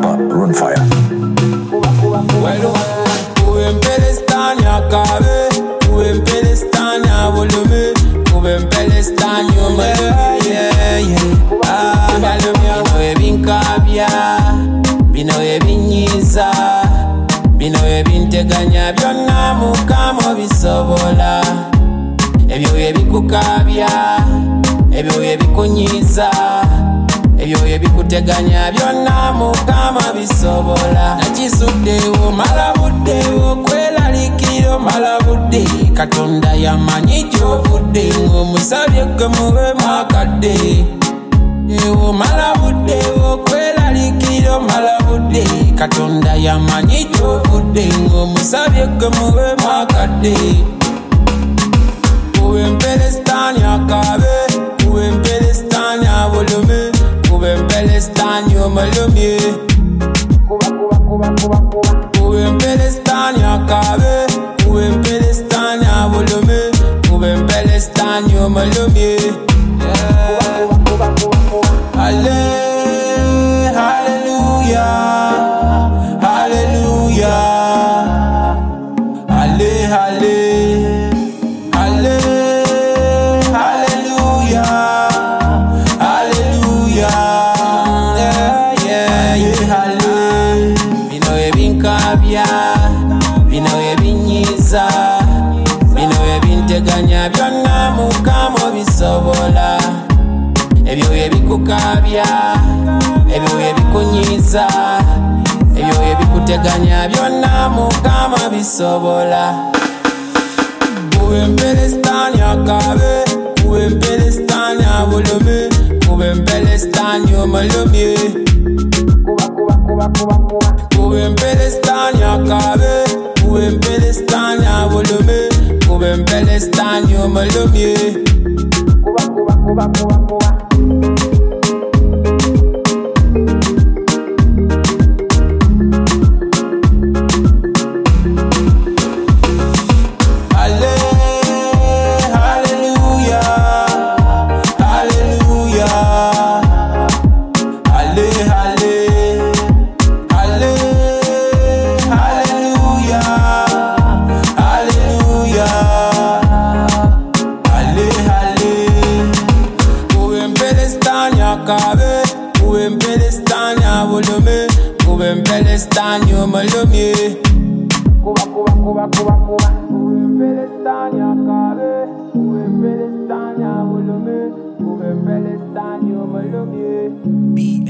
Papa, run fire. Well, Kuben Palestine akabe, Kuben Palestine abulume, Kuben Palestine yomalume. Bino ebinkabya, bino ebinyiza, bino ebinteganya byonna Mukama bisobola. Ebyo ebikukabya, ebyo ebikunyiza, ebyo ebikuteganya byonna Mukama bisobola. Nakisuddewo malabuddewo kwelalikiro malabudde Katonda yamanyi gy'ovudde ng'omusabye gwe mube mwakadde. Ewo malabuddewo kwelalikiro malabudde Katonda yamanyi gy'ovudde ng'omusabye gwe mube mwakadde. Kuben Palestine akabe, Kuben Palestine abulume, Kuben Palestine yomalumye. Kuben Palestine akabe, Kuben Palestine abulume, Kuben Palestine yomalumye. Hallelujah, hallelujah, hallelujah, hallelujah, hallelujah, hallelujah. Bino ebinkabya, bino ebinyiza, bino ebinteganya byonna Mukama bisobola. Ebyo ebikukabya, ebyo ebikunyiza, ebyo ebikuteganya byonna Mukama bisobola. Kuben Palestine akabe, Kuben Palestine abulume, Kuben Palestine yomalumye. Kuben Palestine akabe, Kuben Palestine abulume, Kuben Palestine yomalumye. Akabe, Kuben Palestine abulume, Kuben Palestine yomalumye. Kuben Palestine akabe, Kuben Palestine abulume, Kuben Palestine yomalumye.